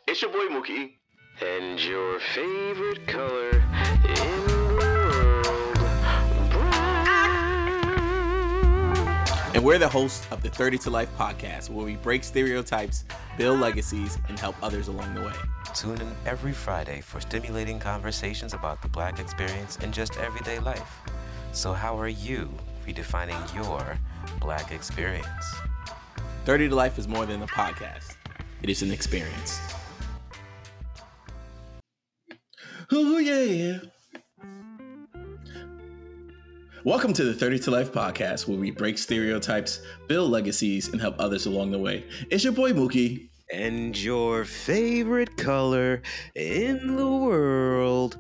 It's your boy Mookie. And your favorite color in the world, brown. And we're the hosts of the 30 to Life podcast, where we break stereotypes, build legacies, and help others along the way. Tune in every Friday for stimulating conversations about the Black experience in just everyday life. So how are you redefining your Black experience? 30 to Life is more than a podcast. It is an experience. Oh, yeah. Welcome to the 30 to Life podcast, where we break stereotypes, build legacies, and help others along the way. It's your boy, Mookie. And your favorite color in the world,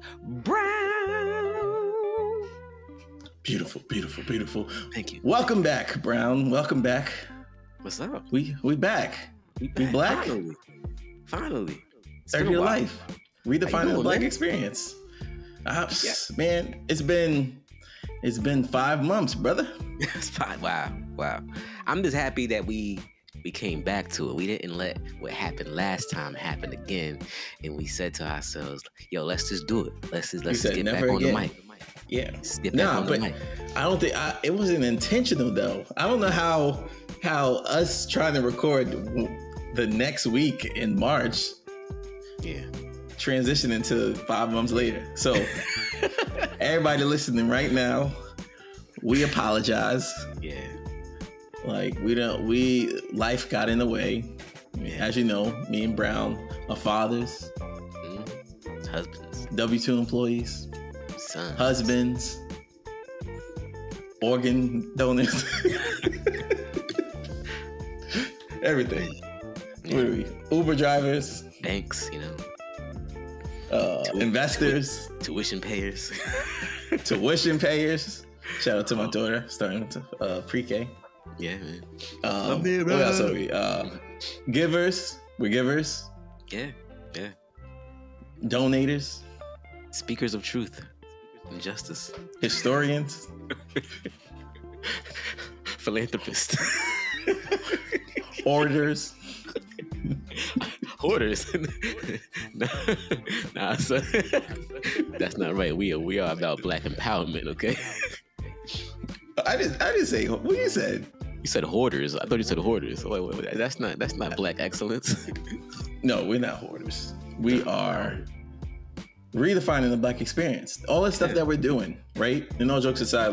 brown. Beautiful, beautiful, beautiful. Thank you. Welcome back, Brown. Welcome back. What's up? We back. We black. Finally. 30 to Life. Redefining the Black experience. Man, it's been 5 months, brother. It's fine. Wow. I'm just happy that we came back to it. We didn't let what happened last time happen again, and we said to ourselves, "Yo, let's just do it. Let's just get back on the mic." Yeah. But I don't think it wasn't intentional though. I don't know how us trying to record the next week in March. Yeah. Transition into 5 months later. So everybody listening right now, we apologize. Yeah. Like life got in the way. Yeah. As you know, me and Brown are fathers, husbands, W-2 employees, sons, husbands, organ donors, everything. Yeah. What are we? Uber drivers, banks, investors, tuition payers. Shout out to my daughter starting to pre-K. Yeah, man. What else are we? Givers. We're givers. Yeah. Donators. Speakers of truth and justice. Historians. Philanthropists. Orators. Hoarders. Nah, son. That's not right. We are about Black empowerment, okay? I didn't say what you said. You said hoarders. I thought you said hoarders. Wait. That's not Black excellence. No, we're not hoarders. We are redefining the Black experience. All the stuff that we're doing, right? And all jokes aside,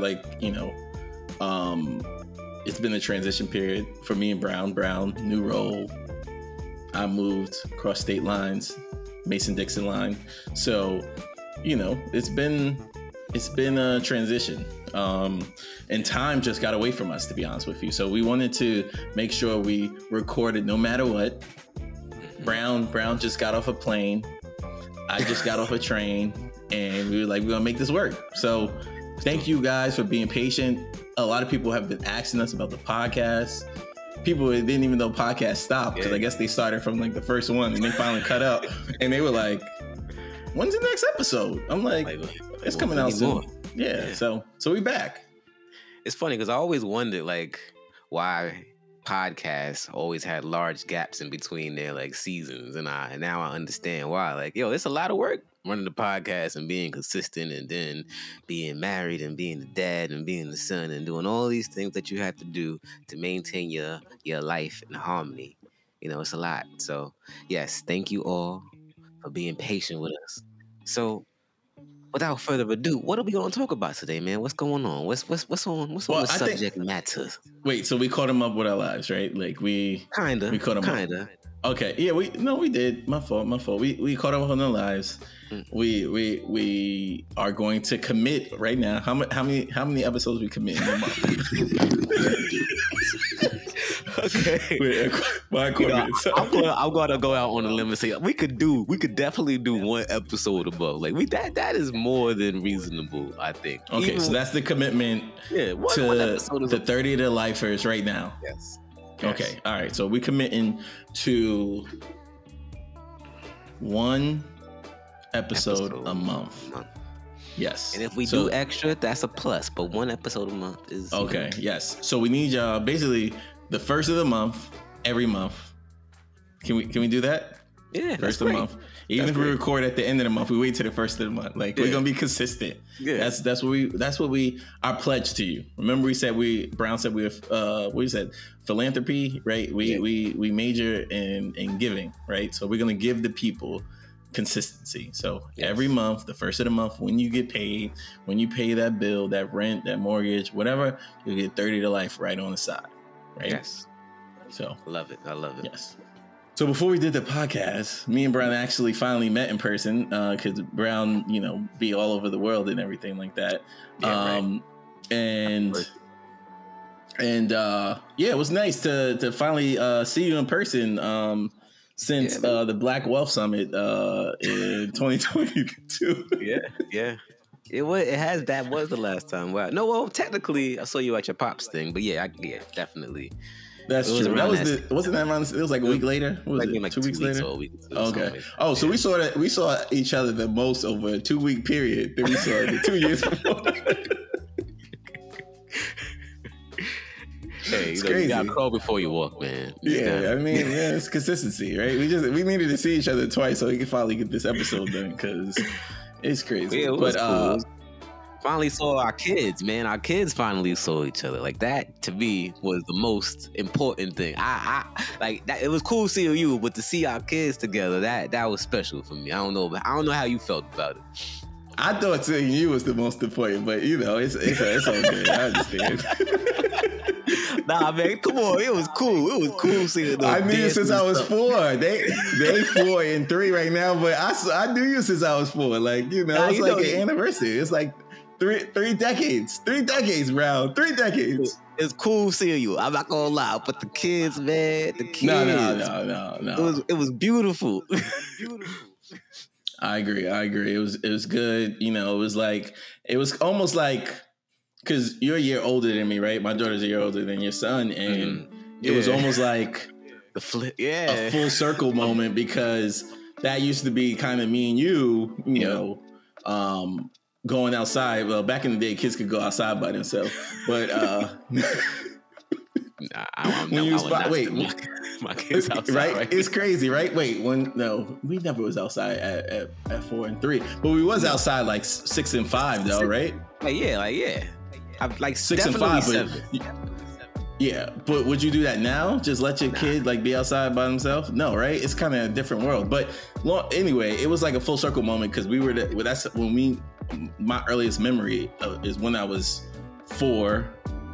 it's been a transition period for me and Brown. Brown, new role. I moved across state lines, Mason-Dixon line. So, it's been a transition. And time just got away from us, to be honest with you. So we wanted to make sure we recorded no matter what. Brown just got off a plane. I just got off a train, and we were like, we're gonna make this work. So thank you guys for being patient. A lot of people have been asking us about the podcast. People didn't even know podcast stopped, because I guess they started from the first one and they finally cut out, and they were like, when's the next episode? I'm like it's coming out soon. Yeah. So we back. It's funny because I always wondered why podcasts always had large gaps in between their seasons, and now I understand why. It's a lot of work running the podcast and being consistent, and then being married and being the dad and being the son and doing all these things that you have to do to maintain your life in harmony. It's a lot. So yes, thank you all for being patient with us. So without further ado, what are we going to talk about today, man? What's going on? What's on the subject matter? Wait, so we caught him up with our lives, right? We caught him up. Okay, yeah, we did. My fault. We caught up on our lives. We are going to commit right now. How many episodes we commit in a month? Okay. I'm gonna go out on a limb and say we could definitely do one episode above. That is more than reasonable, I think. Okay, so that's the commitment to the 30 to Lifers right now. Yes. Okay, all right. So we're committing to one episode a month. Yes. And if we do extra, that's a plus. But one episode a month is okay. Yes. So we need y'all basically the first of the month, every month. Can we do that? Yeah, first of the month. Even if we record at the end of the month, we wait till the first of the month. Like we're gonna be consistent. Yeah, that's what we our pledge to you. Remember, we said Brown said we what we said philanthropy, right? We major in giving, right? So we're gonna give the people consistency. So every month, the first of the month, when you get paid, when you pay that bill, that rent, that mortgage, whatever, you'll get 30 to life right on the side, right? Yes. So I love it. Yes. So before we did the podcast, me and Brown actually finally met in person because Brown, be all over the world and everything like that. Yeah, right. And it was nice to finally see you in person since the Black Wealth Summit in 2022. Yeah. It was the last time. Wow. No, well, technically I saw you at your pops thing, but definitely. That's true. Wasn't that around? It was like a week later. What was it? 2 weeks later. Okay. Oh, so we saw each other the most over a 2 week period than we saw the 2 years before. Hey, you gotta crawl before you walk, man. It's consistency, right? We needed to see each other twice so we could finally get this episode done because it's crazy. Yeah, it was cool. Finally saw our kids, man. Our kids finally saw each other. Like that to me was the most important thing. I like that. It was cool seeing you, but to see our kids together, that was special for me. I don't know how you felt about it. I thought seeing you was the most important, but it's all good. I understand. Nah, man, come on. It was cool. It was cool seeing them. I knew you since I was 4. They 4 and 3 right now, but I knew you since I was 4. Like, it's like an anniversary. It's like three decades. 3 decades, Brown. 3 decades. It's cool seeing you. I'm not gonna lie, but the kids, man, No. It was beautiful. I agree. It was good. It was almost like, because you're a year older than me, right? My daughter's a year older than your son, and it was almost like the flip, a full circle moment, because that used to be kind of me and you, going outside. Well, back in the day, kids could go outside by themselves, but my kids outside, right? It's crazy, right? Wait, we never was outside at 4 and 3, but we was outside like 6 and 5, though, right? I'm like 6 and 5, 7. But would you do that now? Just let your kid be outside by themselves? No, right? It's kind of a different world. But anyway, it was like a full circle moment, because we were my earliest memory is when I was 4,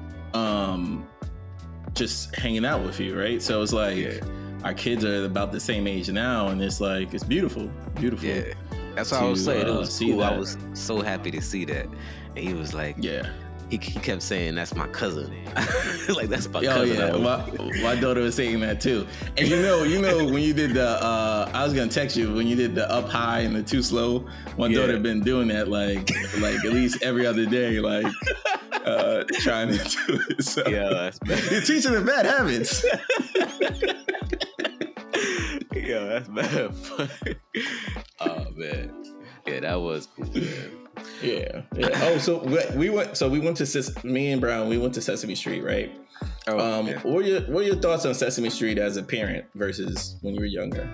just hanging out with you, right? So it's like our kids are about the same age now, and it's like it's beautiful. Yeah, that's what I was saying. It was cool. I was so happy to see that, and he was like, He kept saying, "That's my cousin." Like, that's my cousin. My daughter was saying that too. And you know when you did the I was gonna text you when you did the up high and the too slow. My daughter been doing that like at least every other day, trying to do it. So you're teaching them bad habits. That's bad. Oh man. Yeah, that was cool, man. Yeah. Oh, so we went to me and Brown. We went to Sesame Street, right? What are your thoughts on Sesame Street as a parent versus when you were younger?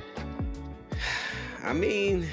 I mean,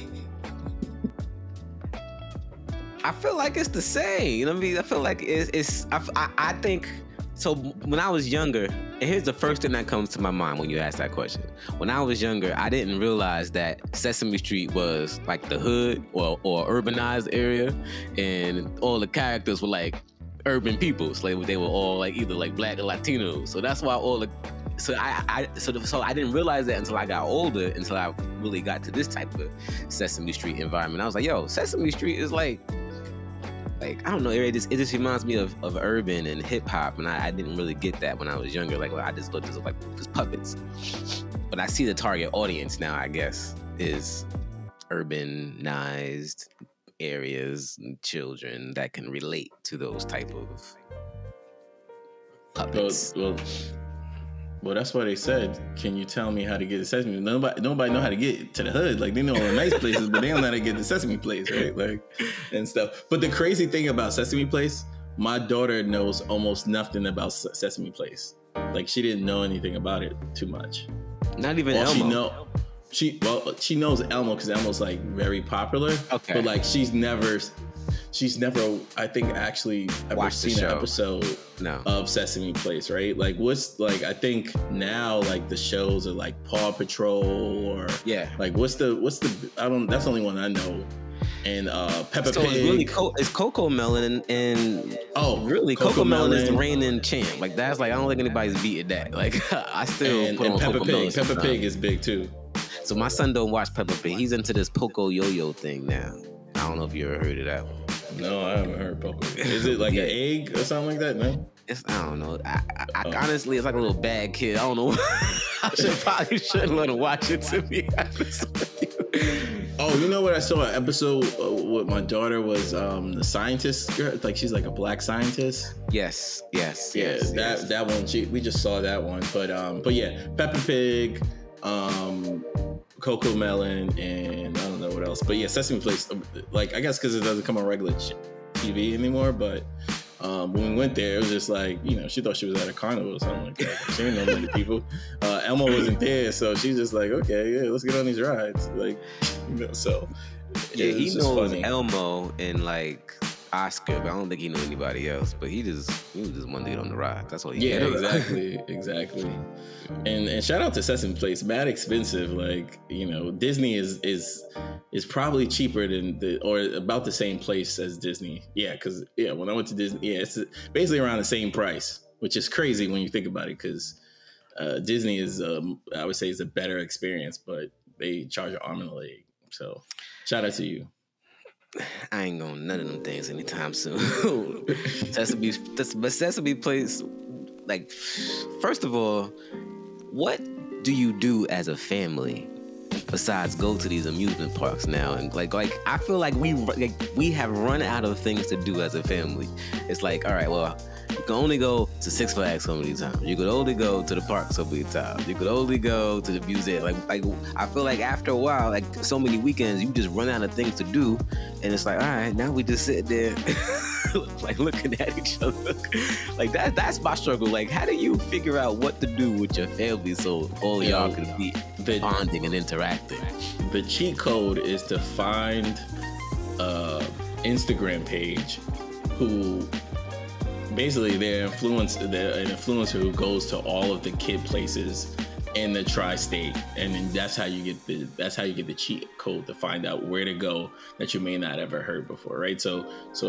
I feel like it's the same. I feel like it's. I think. So when I was younger, and here's the first thing that comes to my mind when you ask that question. When I was younger, I didn't realize that Sesame Street was like the hood or urbanized area, and all the characters were like urban peoples. Like they were all like either like Black or Latinos. So that's why so I didn't realize that until I got older, until I really got to this type of Sesame Street environment. I was like, yo, Sesame Street is like I don't know, it just reminds me of urban and hip hop, and I didn't really get that when I was younger. I just thought this was just puppets. But I see the target audience now, I guess, is urbanized areas and children that can relate to those type of puppets. Well, that's why they said, can you tell me how to get to Sesame? Nobody know how to get to the hood. Like, they know all the nice places, but they don't know how to get to Sesame Place, right? Like, and stuff. But the crazy thing about Sesame Place, my daughter knows almost nothing about Sesame Place. Like, she didn't know anything about it too much. Not even Elmo. She knows Elmo because Elmo's like very popular. Okay. But like she's never I think actually ever seen an episode of Sesame Place, right? Like I think now like the shows are like Paw Patrol or like what's the that's the only one I know. And Peppa Pig. It's CoComelon and really CoComelon is the reigning champ. Like that's like I don't think anybody's beating that. Like I still put on Peppa Pig. CoComelon. Peppa Pig is big too. So my son don't watch Peppa Pig. He's into this Poco Yo-Yo thing now. I don't know if you ever heard of that one. No, I haven't heard Poco. Is it like an egg or something like that? No. I don't know. I honestly, it's like a little bad kid. I don't know. I probably shouldn't let him watch it, to be honest with you. Oh, you know what? I saw an episode with my daughter was the scientist girl. Like she's like a black scientist. Yes. That one. We just saw that one. But yeah, Peppa Pig, CoComelon, and I don't know what else. But yeah, Sesame Place. Like I guess because it doesn't come on regular TV anymore, but. When we went there, it was just like, she thought she was at a carnival or something like that. She didn't know many people. Elmo wasn't there, so she's just like, okay, yeah, let's get on these rides. Like, so. Yeah, he knows funny. Elmo and like Oscar, but I don't think he knew anybody else. But he was just one dude on the ride. That's all he did. Yeah, exactly. And shout out to Sesame Place. Mad expensive. Like, Disney is probably cheaper than or about the same place as Disney. Yeah, because when I went to Disney, it's basically around the same price, which is crazy when you think about it. Because Disney is, I would say, is a better experience, but they charge an arm and a leg. So shout out to you. I ain't going none of them things anytime soon. Sesame Place, like, first of all, what do you do as a family besides go to these amusement parks now? And like I feel like we have run out of things to do as a family. It's like, all right, well, you can only go to Six Flags so many times. You could only go to the park so many times. You could only go to the museum. Like I feel like after a while, like so many weekends, you just run out of things to do, and it's like, all right, now we just sit there, like looking at each other. Like that's my struggle. Like, how do you figure out what to do with your family so all y'all can be bonding and interacting? The cheat code is to find an Instagram page who. Basically, they're an influencer who goes to all of the kid places in the tri-state, and then that's how you get the cheat code to find out where to go that you may not ever heard before, right? So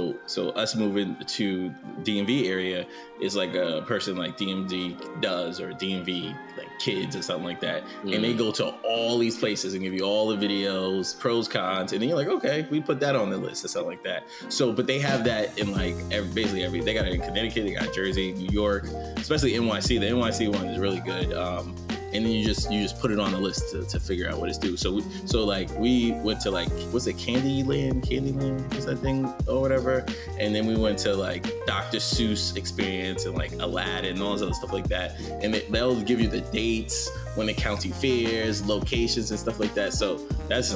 us moving to DMV area is like a person like DMV does, or DMV like kids or something like that, and they go to all these places and give you all the videos, pros, cons, and then you're like, okay, we put that on the list or something like that. So, but they have that in like basically every. They got it in Connecticut, they got Jersey, New York, especially NYC. The NYC one is really good. And then you just put it on the list to figure out what it's due. So we went to like, what's it, Candyland, what's that thing or whatever? And then we went to like Dr. Seuss experience and like Aladdin and all this other stuff like that. And they'll give you the dates, when the county fairs, locations and stuff like that. So that's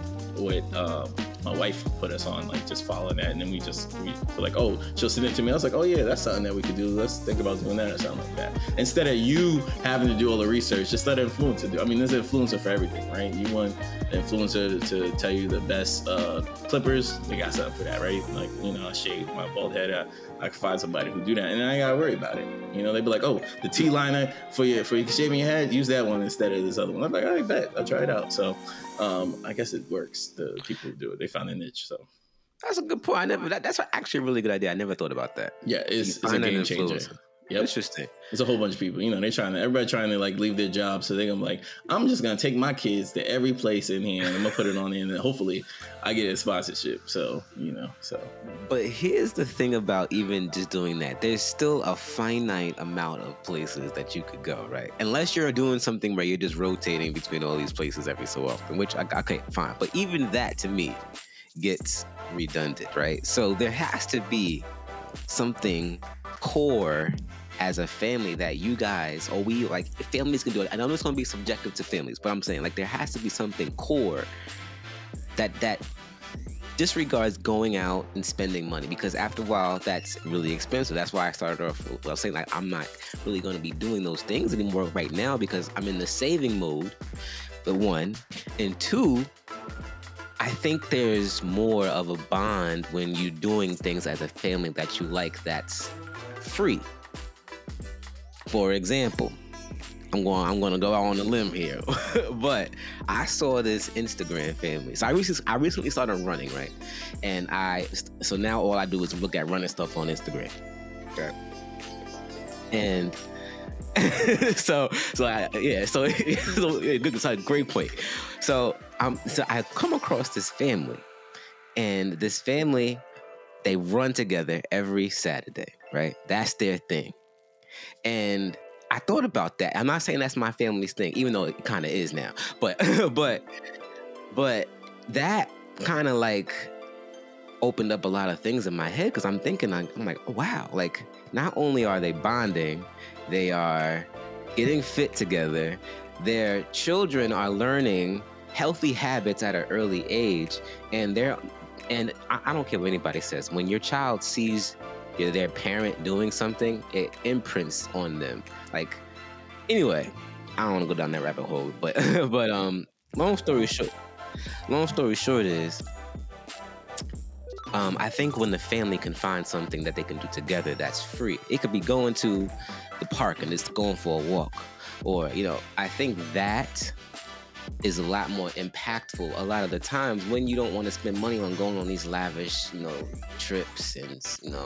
what my wife put us on, like just following that. And then we were like, oh, she'll send it to me. I was like, oh yeah, that's something that we could do. Let's think about doing that or something like that. Instead of you having to do all the research, just let an influencer do. I mean, there's an influencer for everything, right? You want an influencer to tell you the best clippers, they got something for that, right? Like, I shave my bald head. I can find somebody who do that, and I ain't gotta worry about it. They'd be like, oh, the T-liner for shaving your head, use that one instead of this other one. I'm like, I bet, I'll try it out. So I guess it works. The people who do it, they found a niche. So that's a good point. That's actually a really good idea. I never thought about that. Yeah, it's a game changer. Yep. Interesting. It's a whole bunch of people. Everybody trying to like leave their job, so they're gonna be like, I'm just gonna take my kids to every place in here, and I'm gonna put it on in, and hopefully I get a sponsorship. So But here's the thing about even just doing that: there's still a finite amount of places that you could go, right? Unless you're doing something where you're just rotating between all these places every so often, which okay, fine. But even that to me gets redundant, right? So there has to be something core as a family that you guys, or we, like, families can do it. I know it's going to be subjective to families, but I'm saying, like, there has to be something core that disregards going out and spending money, because after a while that's really expensive. That's why I started off well saying like I'm not really going to be doing those things anymore right now because I'm in the saving mode. The one, and two, I think there's more of a bond when you're doing things as a family that you like that's free. For example, I'm going to go out on a limb here, but I saw this Instagram family. So I recently started running, right? And so now all I do is look at running stuff on Instagram. Okay. And so good, so great point. So I come across this family, and this family, they run together every Saturday, right? That's their thing. And I thought about that. I'm not saying that's my family's thing, even though it kind of is now. But that kind of like opened up a lot of things in my head, because I'm thinking, I'm like, oh, wow, like not only are they bonding, they are getting fit together. Their children are learning healthy habits at an early age, and I don't care what anybody says. When your child sees their parent doing something, it imprints on them. Like, anyway, I don't want to go down that rabbit hole, but long story short is, I think when the family can find something that they can do together that's free, it could be going to the park and just going for a walk, or I think that is a lot more impactful a lot of the times when you don't want to spend money on going on these lavish, trips, and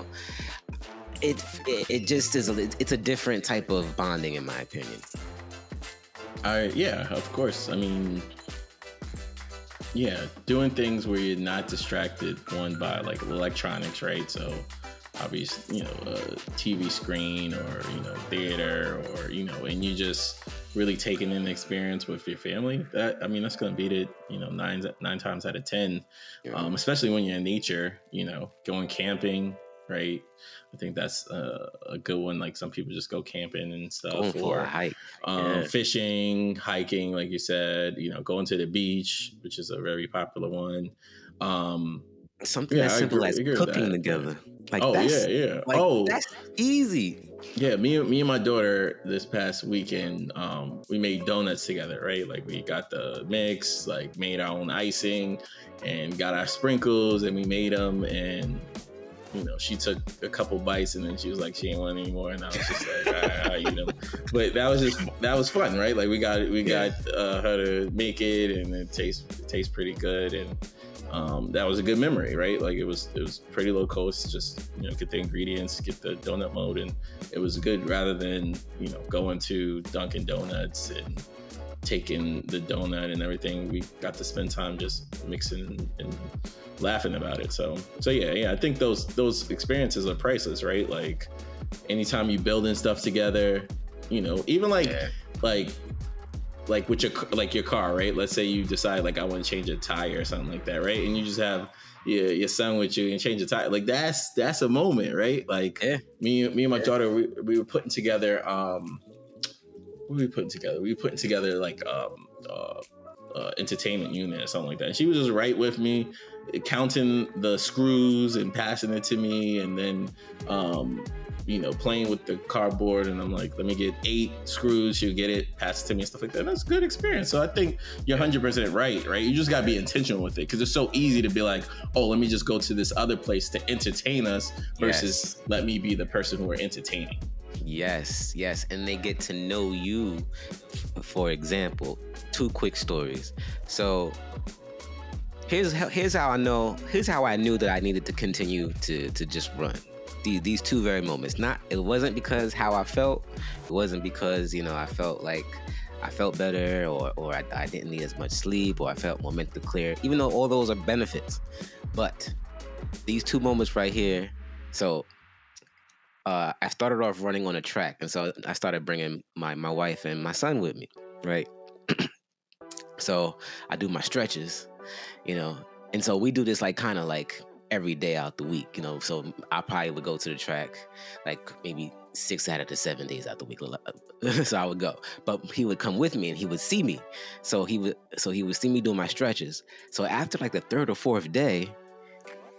it just is it's a different type of bonding, in my opinion. Yeah, of course. I mean, yeah, doing things where you're not distracted, one, by like electronics, right? So obviously, a TV screen, or theater, or and you just really taking in the experience with your family. That's going to beat it, 9 times out of 10. Especially when you're in nature, going camping, right? I think that's a good one. Like, some people just go camping and stuff, going for a hike, fishing, hiking, like you said, going to the beach, which is a very popular one. Something as simple as cooking together. Like, yeah. Like, that's easy. Yeah, me and my daughter this past weekend, we made donuts together, right? Like, we got the mix, like made our own icing, and got our sprinkles, and we made them. And she took a couple bites, and then she was like, she ain't want any more, and I was just like, I eat them. But that was fun, right? Like, we got her to make it, and it tastes pretty good, and that was a good memory, right? Like, it was pretty low cost, just get the ingredients, get the donut mold, and it was good, rather than going to Dunkin' Donuts and taking the donut and everything. We got to spend time just mixing and laughing about it. So yeah, I think those experiences are priceless, right? Like, anytime you building stuff together, even like with your car, right? Let's say you decide, like, I want to change a tire or something like that, right? And you just have your son with you and change a tire. Like, that's a moment, right? Like, me and my daughter, we were putting together. What were we putting together? We were putting together like entertainment unit or something like that. And she was just right with me, counting the screws and passing it to me, and then playing with the cardboard, and I'm like, let me get 8 screws. She'll get it, pass it to me, and stuff like that. And that's a good experience. So I think you're 100% right? You just got to be intentional with it, because it's so easy to be like, oh, let me just go to this other place to entertain us, versus let me be the person who we're entertaining. Yes. And they get to know you. For example, 2 quick stories. So here's how I knew that I needed to continue to just run. These 2 very moments. It wasn't because how I felt. It wasn't because I felt like I felt better, or I didn't need as much sleep, or I felt more mentally clear. Even though all those are benefits, but these 2 moments right here. So I started off running on a track, and so I started bringing my wife and my son with me, right? So I do my stretches, and so we do this like kind of like every day out the week, so I probably would go to the track like maybe 6 out of the 7 days out the week. So I would go, but he would come with me and he would see me. So he would see me doing my stretches. So after like the 3rd or 4th day,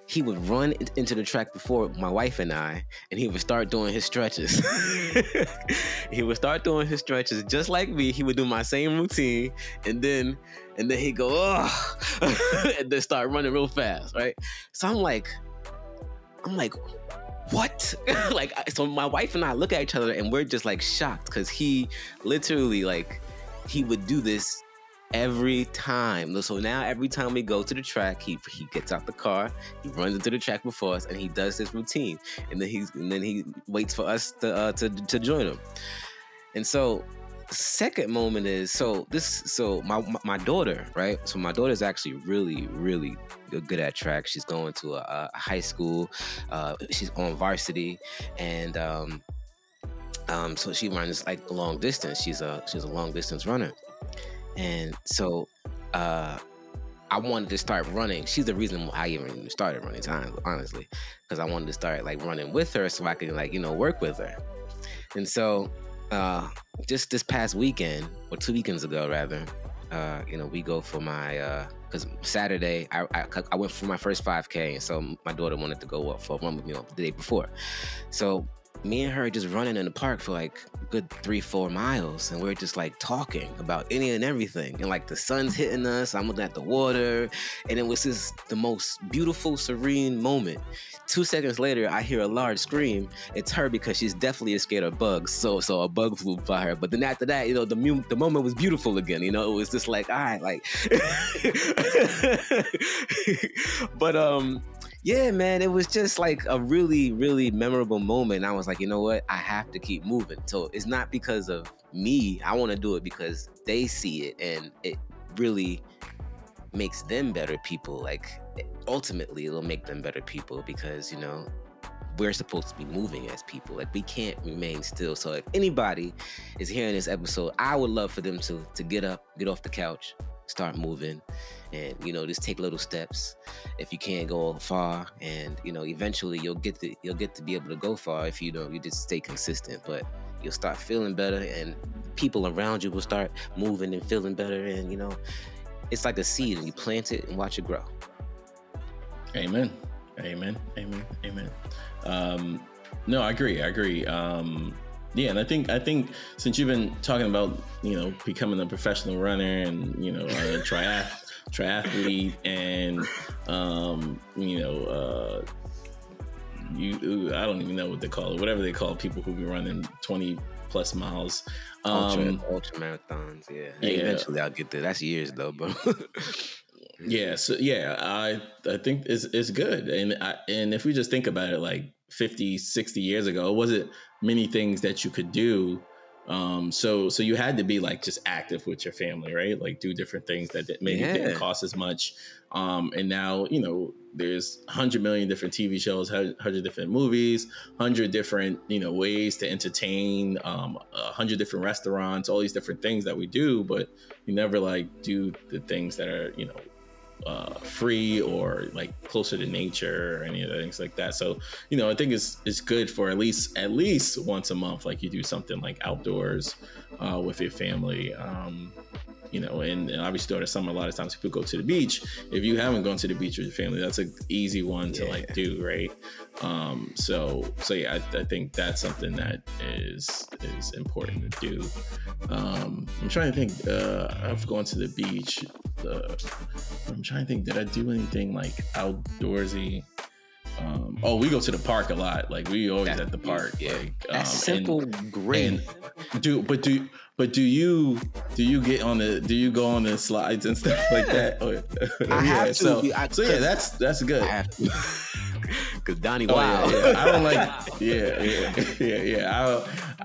he would run into the track before my wife and I, and he would start doing his stretches. He would start doing his stretches just like me. He would do my same routine, and then he'd go, oh, and then start running real fast, right? So I'm like, what? Like, so my wife and I look at each other and we're just like shocked, because he literally, like, he would do this every time. So now every time we go to the track, he gets out the car, he runs into the track before us, and he does this routine, and then he waits for us to join him. And so second moment is my daughter, right? So my daughter's actually really, really good at track. She's going to a high school. She's on varsity, and so she runs like long distance. She's a long distance runner, and so I wanted to start running. She's the reason why I even started running time, honestly, because I wanted to start like running with her so I can, like, work with her. And so just this past weekend, or 2 weekends ago rather, we go for my because Saturday I went for my first 5K, and so my daughter wanted to go up for a run with me the day before. So me and her just running in the park for like a good 3-4 miles, and we're just like talking about any and everything, and like the sun's hitting us, I'm looking at the water, and it was just the most beautiful, serene moment. 2 seconds later, I hear a large scream. It's her, because she's definitely scared of bugs. So a bug flew by her. But then after that, the moment was beautiful again. It was just like, all right, like. But yeah, man, it was just like a really, really memorable moment. And I was like, you know what? I have to keep moving. So it's not because of me. I want to do it because they see it, and it really makes them better people. Like, ultimately it'll make them better people, because we're supposed to be moving as people. Like, we can't remain still. So if anybody is hearing this episode, I would love for them to get up, get off the couch, start moving, and just take little steps. If you can't go far, and eventually you'll get to be able to go far if you just stay consistent. But you'll start feeling better, and people around you will start moving and feeling better, and it's like a seed, and you plant it and watch it grow. Amen. No, I agree. Yeah, and I think since you've been talking about becoming a professional runner and a triathlete, and I don't even know what they call it, whatever they call people who be running 20 plus miles, ultra marathons. Yeah, eventually I'll get there. That's years though, bro. Yeah, so I think it's good, and if we just think about it, like 50, 60 years ago, it wasn't many things that you could do. So you had to be like just active with your family, right? Like do different things that maybe didn't cost as much. And now there's 100 million different TV shows, 100 different movies, 100 different ways to entertain, 100 different restaurants, all these different things that we do, but you never like do the things that are free or like closer to nature or any of the things like that. So I think it's good for at least once a month, like you do something like outdoors with your family. And obviously during the summer, a lot of times people go to the beach. If you haven't gone to the beach with your family, that's an easy one to like do, right? So yeah, I think that's something that is important to do. I'm trying to think. I've gone to the beach. I'm trying to think. Did I do anything like outdoorsy? We go to the park a lot. Like we always at the park. Yeah, like, that's simple, great. Do you get on the? Do you go on the slides and stuff like that? I have to. So yeah, that's good. I have to. Cause Donnie Wild. Yeah. I don't like. Yeah.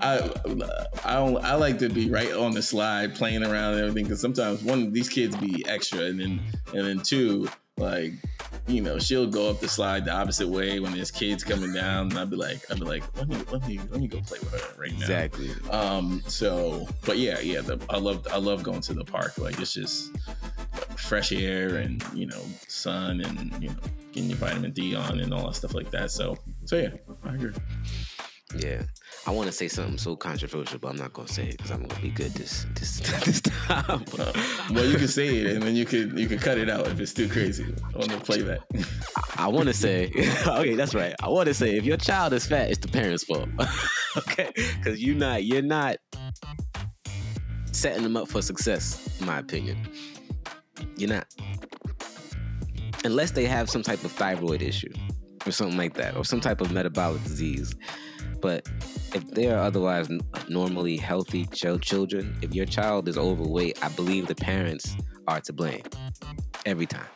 I like to be right on the slide, playing around and everything. Because sometimes one, these kids be extra, and then two, like, she'll go up the slide the opposite way when there's kids coming down, and I'll be like, let me go play with her right now. Exactly. But I love going to the park. Like, it's just fresh air and sun and getting your vitamin D on and all that stuff like that. So yeah, I agree. Yeah, I want to say something so controversial, but I'm not gonna say it because I'm gonna be good this time. Well, you can say it, and then you could cut it out if it's too crazy on the playback. I want to say, okay, that's right. I want to say, if your child is fat, it's the parents' fault. Okay, because you're not setting them up for success, in my opinion. You're not, unless they have some type of thyroid issue or something like that, or some type of metabolic disease. But if they are otherwise normally healthy children, if your child is overweight, I believe the parents are to blame every time.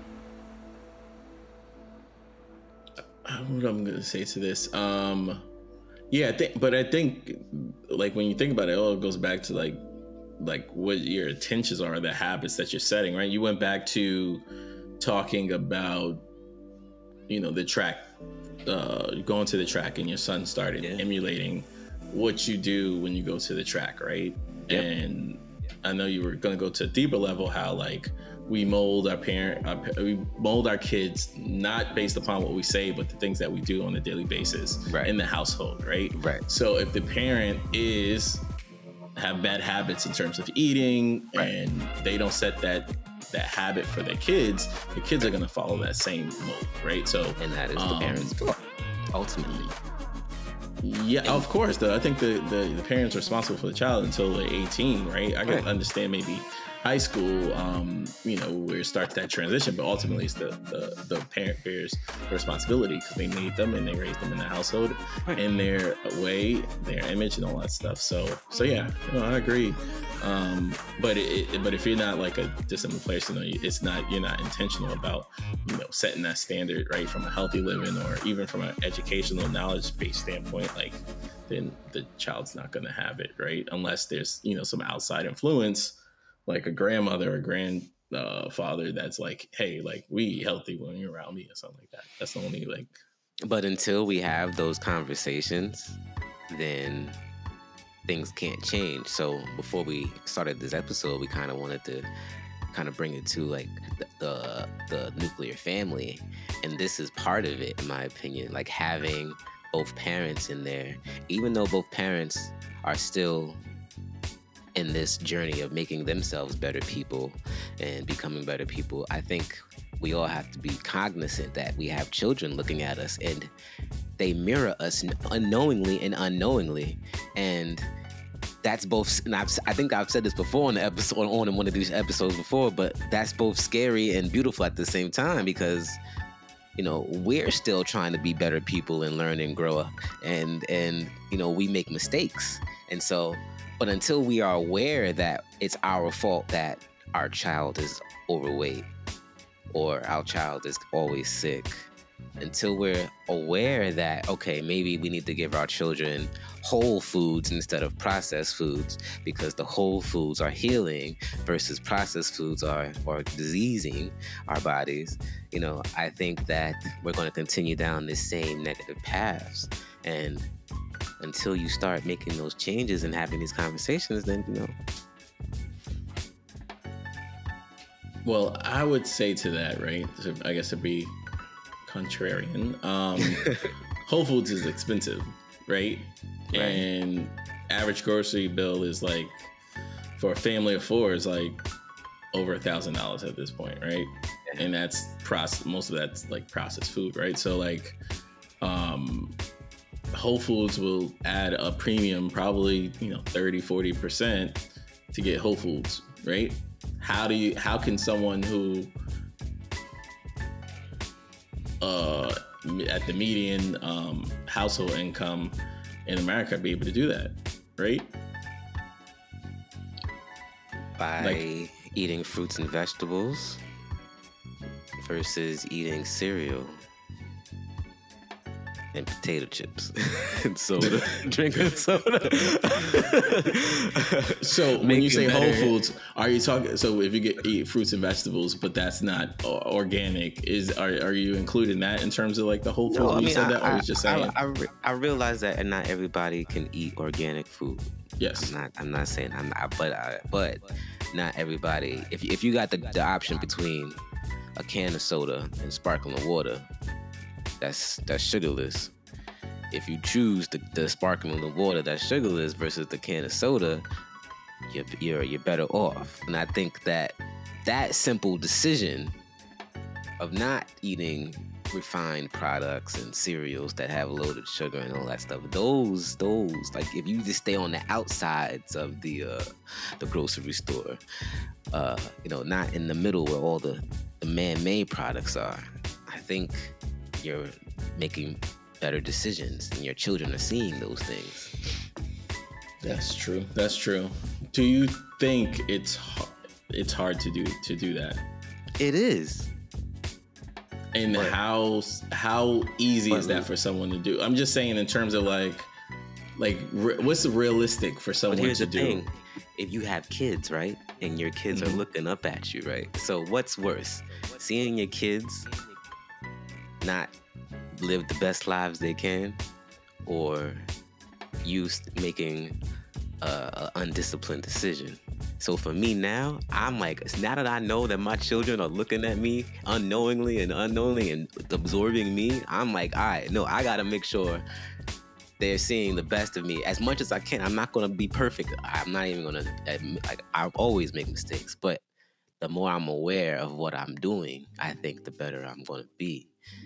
What I'm gonna say to this, yeah, I think like when you think about it, it goes back to like what your intentions are, the habits that you're setting, right? You went back to talking about, the track, going to the track, and your son started emulating what you do when you go to the track, right? Yep. And I know you were going to go to a deeper level, how like we mold our kids not based upon what we say, but the things that we do on a daily basis in the household, right? Right. So if the parent have bad habits in terms of eating, and they don't set that habit for their kids, the kids are going to follow that same mold, right? So, and that is the parents' fault, ultimately. Yeah, of course. Though I think the parents are responsible for the child until they're 18, right? I can understand maybe high school, where it starts that transition, but ultimately it's the parent bears the responsibility because they made them and they raised them in the household, in their way, their image, and all that stuff. So yeah, I agree. But if you're not like a disciplined person, you're not intentional about setting that standard, right, from a healthy living or even from an educational knowledge-based standpoint, like, then the child's not going to have it, right, unless there's some outside influence, like a grandmother or grandfather that's like, hey, like, we eat healthy when you're around me or something like that. That's the only like. But until we have those conversations, then things can't change. So before we started this episode, we kind of wanted to bring it to like the nuclear family, and this is part of it, in my opinion. Like having both parents in there, even though both parents are still in this journey of making themselves better people and becoming better people, I think we all have to be cognizant that we have children looking at us and they mirror us unknowingly and unknowingly. And that's both, and I think I've said this before on the episode, on one of these episodes before, but that's both scary and beautiful at the same time, because we're still trying to be better people and learn and grow up, and we make mistakes. And so, but until we are aware that it's our fault that our child is overweight or our child is always sick, until we're aware that, okay, maybe we need to give our children whole foods instead of processed foods, because the whole foods are healing versus processed foods are diseasing our bodies, I think that we're going to continue down this same negative paths. And until you start making those changes and having these conversations, then, Well, I would say to that, right, I guess to be contrarian, Whole Foods is expensive, right? And average grocery bill is like, for a family of four, is like over $1,000 at this point, right? And that's most of that's like processed food, right? So like, Whole Foods will add a premium, probably 30-40% to get Whole Foods, right? How can someone who at the median household income in America be able to do that, right? By eating fruits and vegetables versus eating cereal and potato chips and soda, drinking soda. So when you say Whole Foods, are you talking? So if you eat fruits and vegetables, but that's not organic, are you including that in terms of like the Whole Foods? No, I mean, you said that, or was just saying? I realize that, and not everybody can eat organic food. Yes, I'm not saying but not everybody. If you got the option between a can of soda and sparkling water, that's sugarless, if you choose the sparkling water that's sugarless versus the can of soda, you're better off. And I think that simple decision of not eating refined products and cereals that have loaded sugar and all that stuff, those like, if you just stay on the outsides of the grocery store, not in the middle where all the man-made products are, I think you're making better decisions and your children are seeing those things. That's true. Do you think it's hard to do that? It is. And but, how easy is that for someone to do? I'm just saying in terms of like what's realistic for someone to do? Thing. If you have kids, right, and your kids are looking up at you, right? So what's worse, seeing your kids not live the best lives they can, or you making an undisciplined decision? So for me now, I'm like, now that I know that my children are looking at me unknowingly and absorbing me, I'm like, all right, no, I gotta make sure they're seeing the best of me as much as I can. I'm not gonna be perfect. I'm not even gonna admit, like, I always make mistakes, but the more I'm aware of what I'm doing, I think the better I'm gonna be.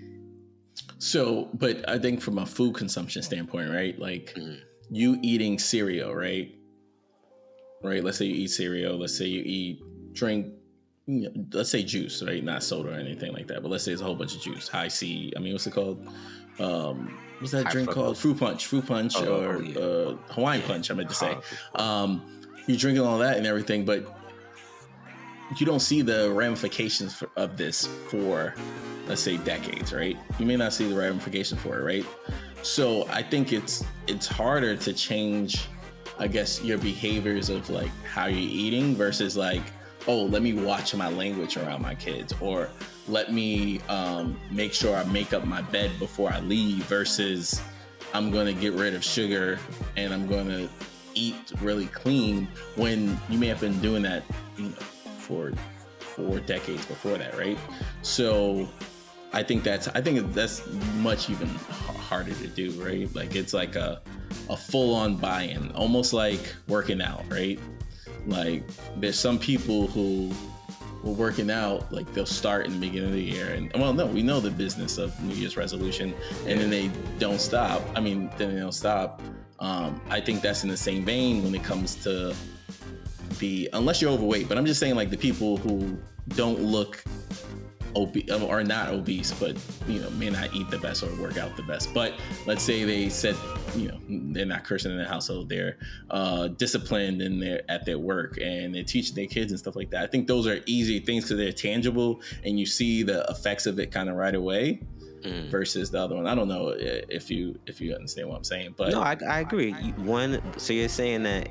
So, but I think from a food consumption standpoint, right? Like you eating cereal, right? Let's say you eat cereal. Let's say you drink, let's say juice, right? Not soda or anything like that. But let's say it's a whole bunch of juice. High C. I mean, what's it called? What's that drink called? Fruit punch, or Hawaiian punch, I meant to say. You're drinking all that and everything, but you don't see the ramifications of this for, let's say, decades, right? You may not see the ramifications for it, right? So I think it's harder to change, I guess, your behaviors of like how you're eating versus like, oh, let me watch my language around my kids, or let me make sure I make up my bed before I leave versus I'm going to get rid of sugar and I'm going to eat really clean, when you may have been doing that, for 4 decades before that, right? So I think that's much even harder to do, right? Like it's like a full-on buy-in, almost like working out, right? Like there's some people who were working out, like they'll start in the beginning of the year, and we know the business of New Year's resolution, and then they don't stop. I think that's in the same vein when it comes to unless you're overweight, but I'm just saying like the people who don't look obese or not obese, but may not eat the best or work out the best. But let's say they said, they're not cursing in their household, they're disciplined and they're at their work and they teach their kids and stuff like that. I think those are easy things because they're tangible and you see the effects of it kind of right away. Versus the other one. I don't know if you understand what I'm saying, but no, I agree. So you're saying that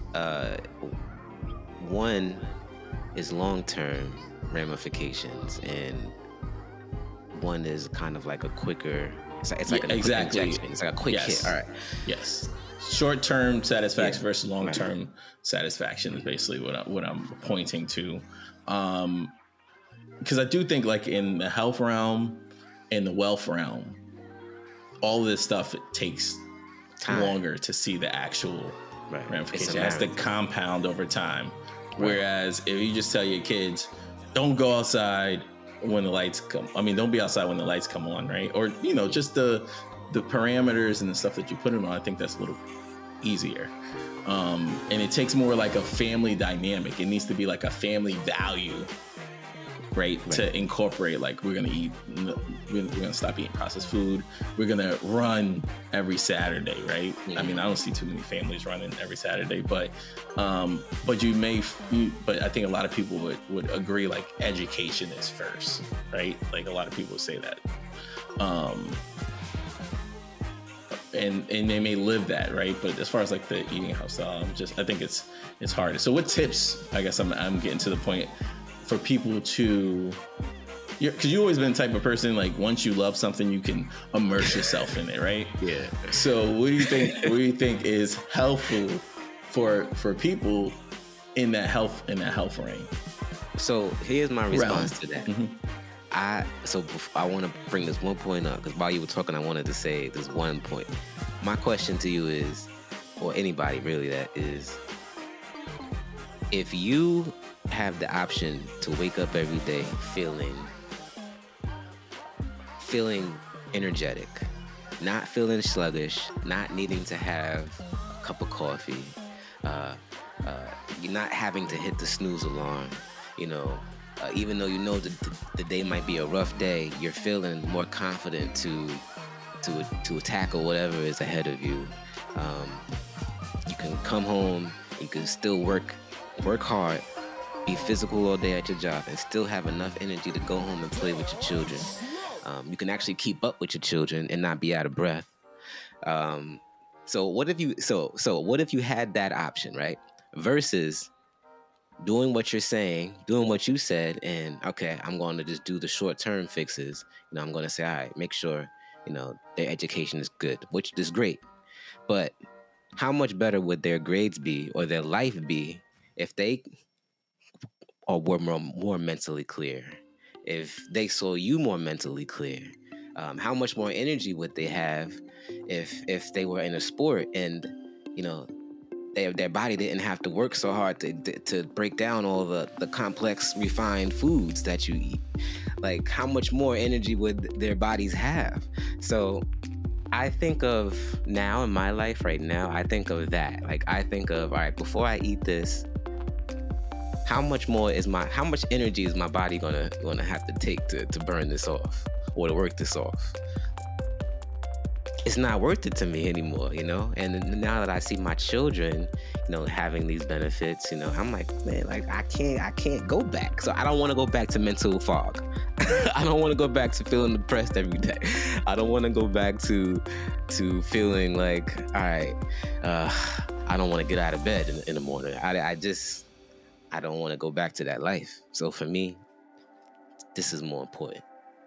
one is long-term ramifications, and one is kind of like a quicker. It's like a exactly. Quick injection. It's like a quick hit. All right. Yes. Short-term satisfaction versus long-term satisfaction is basically what I'm pointing to, because I do think like in the health realm, in the wealth realm, all of this stuff, it takes time longer to see the actual ramification. It has to compound over time. Right. Whereas if you just tell your kids, don't go outside when the lights come. I mean, don't be outside when the lights come on, right? Or, just the parameters and the stuff that you put them on, I think that's a little easier. And it takes more like a family dynamic. It needs to be like a family value, right? To incorporate, like, we're going to stop eating processed food. We're going to run every Saturday, right? I mean, I don't see too many families running every Saturday, but I think a lot of people would agree, like, education is first, right? Like, a lot of people would say that. And they may live that, right? But as far as like the eating lifestyle, I think it's hard. So what tips, I guess I'm getting to the point, for people to, because you've always been the type of person, like, once you love something, you can immerse yourself in it, right? Yeah. So what do you think is helpful for people in that health range? So here's my response to that. I want to bring this one point up, because while you were talking, I wanted to say this one point. My question to you is, or anybody really, that is, if you have the option to wake up every day feeling energetic, not feeling sluggish, not needing to have a cup of coffee, you're not having to hit the snooze alarm, even though you know the day might be a rough day, you're feeling more confident to tackle whatever is ahead of you. You can come home, you can still work hard, be physical all day at your job, and still have enough energy to go home and play with your children. You can actually keep up with your children and not be out of breath. So what if you had that option, right? Versus doing what you're saying, doing what you said, and okay, I'm going to just do the short-term fixes. I'm going to say, all right, make sure, their education is good, which is great. But how much better would their grades be or their life be if they were more mentally clear? If they saw you more mentally clear? How much more energy would they have if they were in a sport and, their body didn't have to work so hard to break down all the complex, refined foods that you eat? Like, how much more energy would their bodies have? So I think of now in my life right now, I think of that. Like, I think of, all right, before I eat this, how much energy is my body gonna have to take to burn this off or to work this off? It's not worth it to me anymore, And now that I see my children, having these benefits, I'm like, man, like I can't go back. So I don't want to go back to mental fog. I don't want to go back to feeling depressed every day. I don't want to go back to feeling like, all right, I don't want to get out of bed in the morning. I don't want to go back to that life. So for me, this is more important.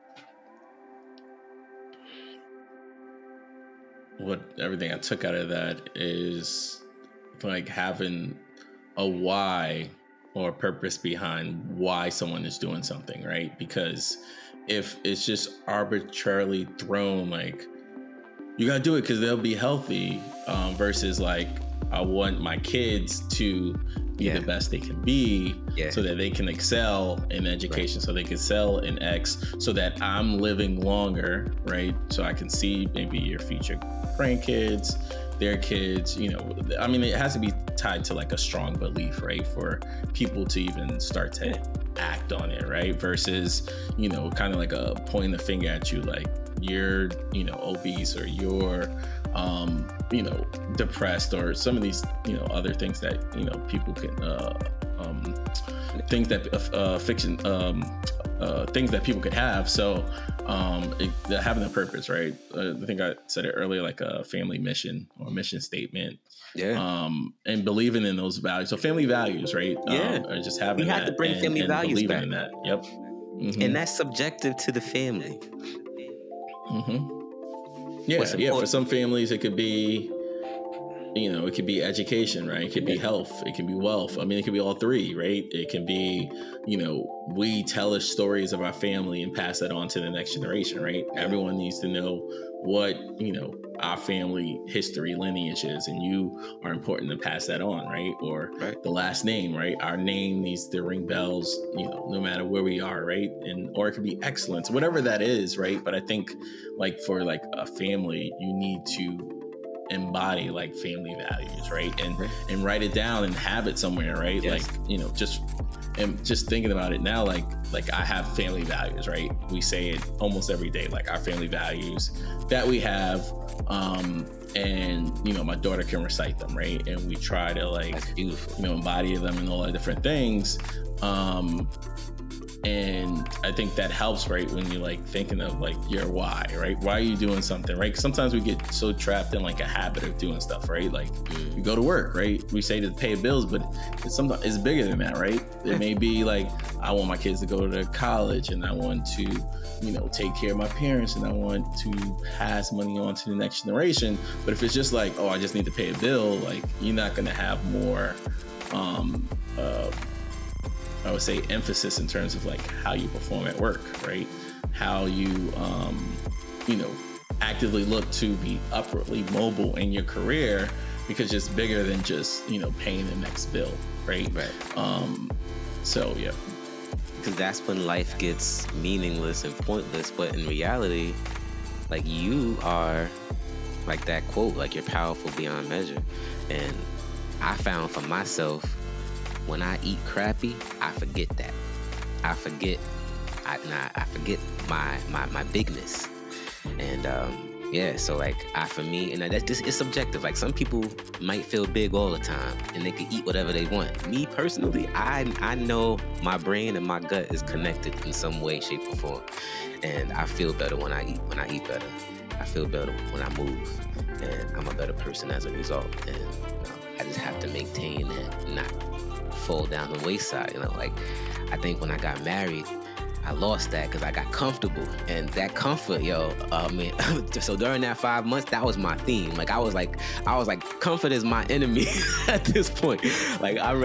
Everything I took out of that is like having a why or a purpose behind why someone is doing something, right? Because if it's just arbitrarily thrown, like, you gotta do it because they'll be healthy, versus like, I want my kids to be the best they can be, so that they can excel in education, so they can excel in X, so that I'm living longer, right? So I can see maybe your future grandkids, their kids, it has to be tied to like a strong belief, right? For people to even start to act on it, right? Versus, kind of like a pointing the finger at you, like, you're, obese, or you're, depressed, or some of these, other things that, people can, things that things that people could have. So, having a purpose, right? I think I said it earlier, like a family mission or mission statement. Yeah. And believing in those values. So family values, right? Or just having we have to bring family values believing back. in that. Yep. Mm-hmm. And that's subjective to the family. Mm-hmm. Yeah. For some families, it could be, it could be education, right? It could be health. It can be wealth. It could be all three, right? It can be, we tell us stories of our family and pass that on to the next generation, right? Everyone needs to know what, our family history lineage is, and you are important to pass that on, right? Or the last name, right? Our name needs to ring bells, no matter where we are, right? Or it could be excellence, whatever that is, right? But I think, like, for like a family, you need to embody like family values, right? And write it down and have it somewhere, right? Yes. Like, just thinking about it now, like I have family values, right? We say it almost every day, like our family values that we have, and my daughter can recite them, right? And we try to like, embody them and all the different things. And I think that helps, right? When you're like thinking of like your why, right? Why are you doing something, right? 'Cause sometimes we get so trapped in like a habit of doing stuff, right? Like you go to work, right? We say to pay bills, but it's bigger than that, right? It may be like, I want my kids to go to college, and I want to, take care of my parents, and I want to pass money on to the next generation. But if it's just like, oh, I just need to pay a bill, like you're not going to have more, I would say, emphasis in terms of like how you perform at work, right? How you, actively look to be upwardly mobile in your career, because it's bigger than just, paying the next bill, right? So, yeah. Because that's when life gets meaningless and pointless. But in reality, like, you are, like that quote, like, you're powerful beyond measure. And I found for myself, when I eat crappy, I forget that. I forget my bigness. And so like for me, and that's just, it's subjective. Like, some people might feel big all the time and they can eat whatever they want. Me personally, I know my brain and my gut is connected in some way, shape, or form. And I feel better when I eat better. I feel better when I move, and I'm a better person as a result. And I just have to maintain and not fall down the wayside. Like, I think when I got married, I lost that because I got comfortable, and that comfort, so during that 5 months, that was my theme. Like, I was like, comfort is my enemy at this point. Like, I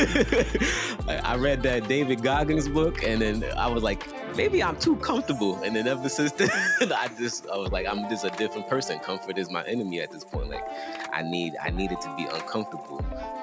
read that David Goggins book, and then I was like, maybe I'm too comfortable. And then ever since then, I was like, I'm just a different person. Comfort is my enemy at this point. Like, I needed to be uncomfortable,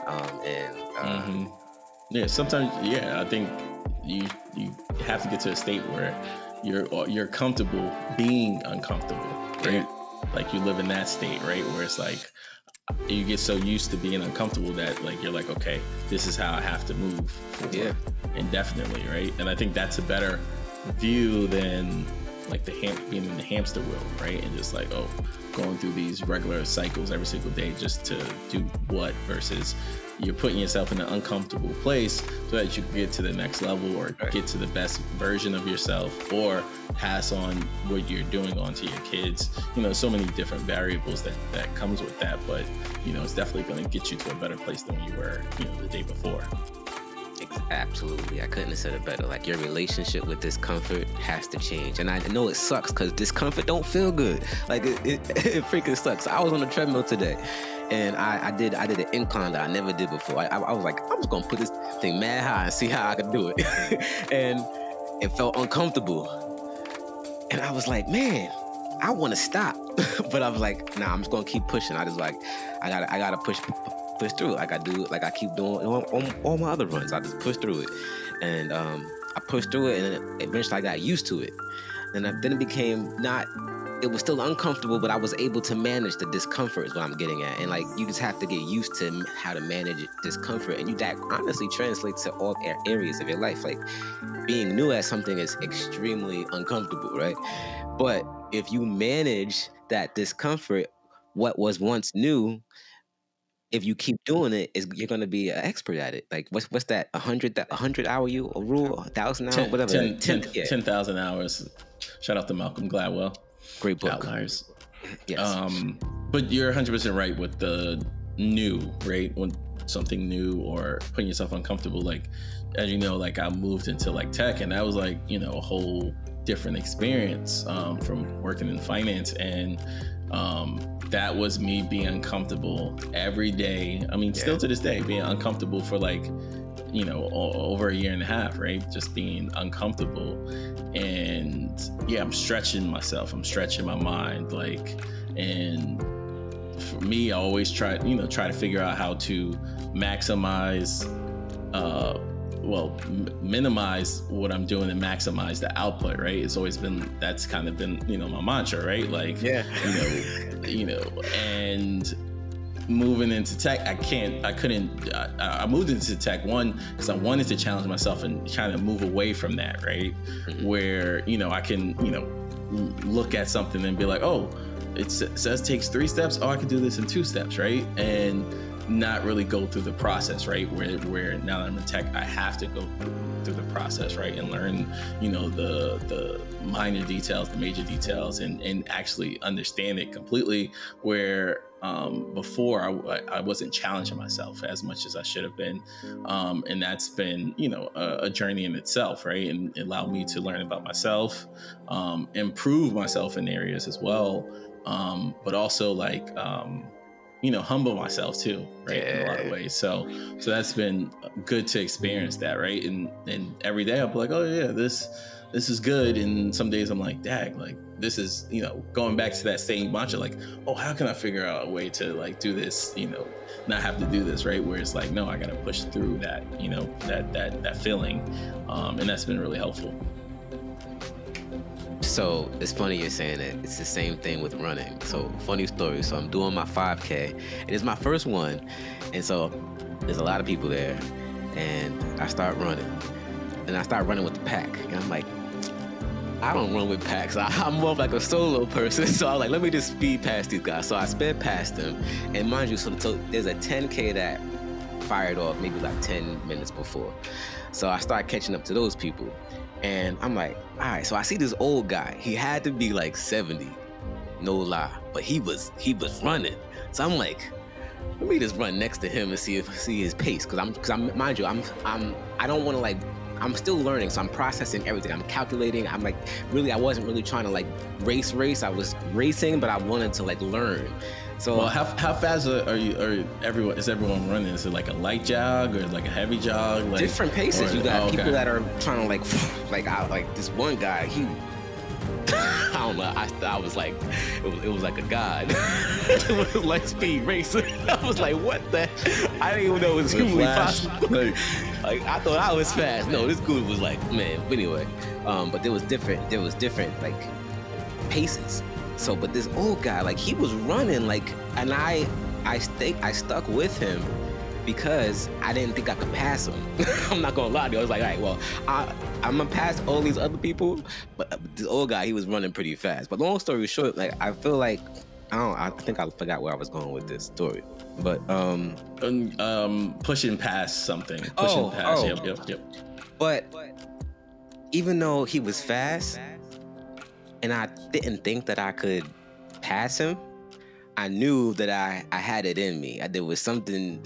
Yeah, sometimes, I think you have to get to a state where you're comfortable being uncomfortable, right? Yeah. Like, you live in that state, right, where it's like you get so used to being uncomfortable that, like, you're like, okay, this is how I have to move forward indefinitely, right? And I think that's a better view than like being in the hamster wheel, right? And just like, going through these regular cycles every single day just to do what, versus you're putting yourself in an uncomfortable place so that you can get to the next level, or get to the best version of yourself, or pass on what you're doing onto your kids. So many different variables that comes with that, but it's definitely going to get you to a better place than you were the day before. Absolutely. I couldn't have said it better. Like, your relationship with discomfort has to change. And I know it sucks because discomfort don't feel good. Like, it freaking sucks. I was on the treadmill today, and I did an incline that I never did before. I was like, I'm just going to put this thing mad high and see how I can do it. And it felt uncomfortable. And I was like, man, I want to stop. But I was like, nah, I'm just going to keep pushing. I gotta push through it. Like I do, like I keep doing on all my other runs. I just push through it, and I pushed through it, and then eventually I got used to it. And then it became it was still uncomfortable, but I was able to manage the discomfort is what I'm getting at. And like, you just have to get used to how to manage discomfort, and that honestly translates to all areas of your life. Like, being new at something is extremely uncomfortable, right? But if you manage that discomfort, what was once new, if you keep doing it, you're going to be an expert at it. Like, what's that? 100 hour rule, 1,000 hours, whatever. 10,000 hours. Shout out to Malcolm Gladwell. Great book. Outliers. Yes. But you're 100% right with the new, right? When something new or putting yourself uncomfortable, like, as you know, like, I moved into like tech, and that was like, a whole different experience from working in finance, and that was me being uncomfortable every day. I mean, still to this day, being uncomfortable for like, over a year and a half, right? Just being uncomfortable. And I'm stretching myself. I'm stretching my mind. Like, and for me, I always try to figure out how to maximize, minimize what I'm doing and maximize the output, right? It's always been, that's kind of been, my mantra, right? Like, and moving into tech, I moved into tech, one, because I wanted to challenge myself and kind of move away from that, right? Mm-hmm. Where, I can, look at something and be like, oh, it says takes 3 steps. Oh, I can do this in 2 steps, right? And not really go through the process, right? Where now that I'm in tech, I have to go through the process, right? And learn, the minor details, the major details, and actually understand it completely. Where before I wasn't challenging myself as much as I should have been. And that's been, a journey in itself, right? And it allowed me to learn about myself, improve myself in areas as well. But also like, humble myself too, right? In a lot of ways. So that's been good to experience that, right? And every day I'll be like, oh yeah, this is good. And some days I'm like, dag, like this is, going back to that same mantra, like, oh, how can I figure out a way to like do this, not have to do this, right? Where it's like, no, I got to push through that, that feeling. And that's been really helpful. So it's funny you're saying that. It's the same thing with running. So funny story. So I'm doing my 5K, and it's my first one. And so there's a lot of people there, and I start running. And I start running with the pack. And I'm like, I don't run with packs. I'm more of like a solo person. So I'm like, let me just speed past these guys. So I sped past them. And mind you, so there's a 10K that fired off maybe like 10 minutes before. So I start catching up to those people. And I'm like, all right, so I see this old guy. He had to be like 70, no lie, but he was running. So I'm like, let me just run next to him and see his pace, because I'm mind you, I don't want to like, I'm still learning, so I'm processing everything. I'm calculating. I'm like, really, I wasn't really trying to like race. I was racing, but I wanted to like learn. So well, how fast is everyone running? Is it like a light jog or like a heavy jog? Like, different paces. You got people that are trying to like this one guy. He, I don't know. I was like, it was like a god. It was like speed racing. I was like, what the? I didn't even know it was humanly possible. Like I thought I was fast. No, this dude was like, man. But anyway, but there was different like paces. So, but this old guy, like he was running, like, and I stuck with him because I didn't think I could pass him. I'm not gonna lie to you. I was like, all right, well, I'm gonna pass all these other people, but this old guy, he was running pretty fast. But long story short, like I feel like I think I forgot where I was going with this story, but pushing past something. Yep. But even though he was fast, and I didn't think that I could pass him, I knew that I had it in me. There was something.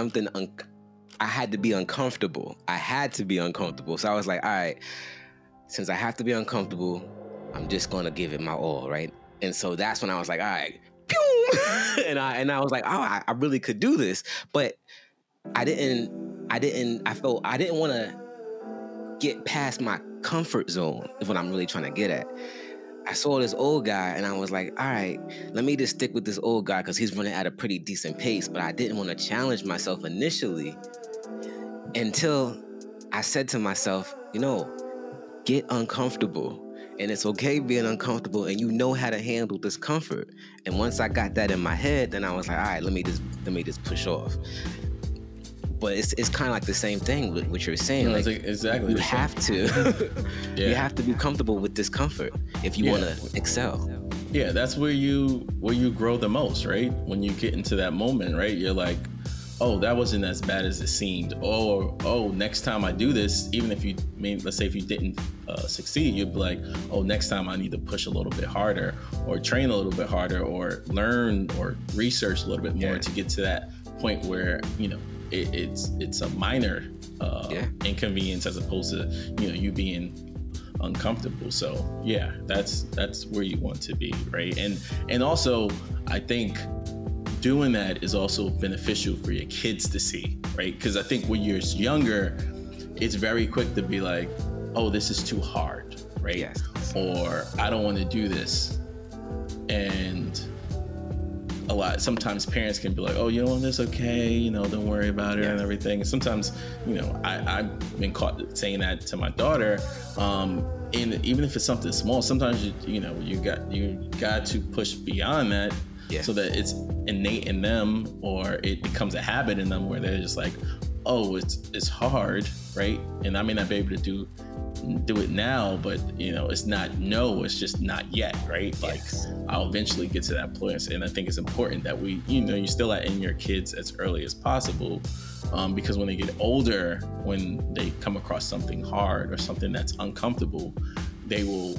I had to be uncomfortable. So I was like, all right, since I have to be uncomfortable, I'm just gonna give it my all, right? And so that's when I was like, all right, pew! and I was like, oh, I really could do this, but I didn't want to get past my comfort zone. Is what I'm really trying to get at. I saw this old guy and I was like, all right, let me just stick with this old guy because he's running at a pretty decent pace, but I didn't want to challenge myself initially until I said to myself, get uncomfortable. And it's okay being uncomfortable, and you know how to handle discomfort. And once I got that in my head, then I was like, all right, let me just push off. But it's kind of like the same thing with what you're saying. No, like exactly. You have to, you have to be comfortable with discomfort if you want to excel. Yeah, that's where you grow the most, right? When you get into that moment, right? You're like, oh, that wasn't as bad as it seemed. Or, oh, next time I do this, even if let's say if you didn't succeed, you'd be like, oh, next time I need to push a little bit harder, or train a little bit harder, or learn or research a little bit more to get to that point where, it's a minor inconvenience as opposed to, you being uncomfortable. So yeah, that's where you want to be, right? And also, I think doing that is also beneficial for your kids to see, right? Because I think when you're younger, it's very quick to be like, oh, this is too hard, right? Yes. Or I don't want to do this. And sometimes parents can be like, oh, it's okay, don't worry about it and everything. And sometimes, I've been caught saying that to my daughter. And even if it's something small, sometimes you got to push beyond that. Yeah. So that it's innate in them, or it becomes a habit in them where they're just like, oh, it's hard, right? And I may not be able to do it now, but it's not no, it's just not yet, right? Like I'll eventually get to that place. And I think it's important that we, you still let in your kids as early as possible, because when they get older, when they come across something hard or something that's uncomfortable, they will,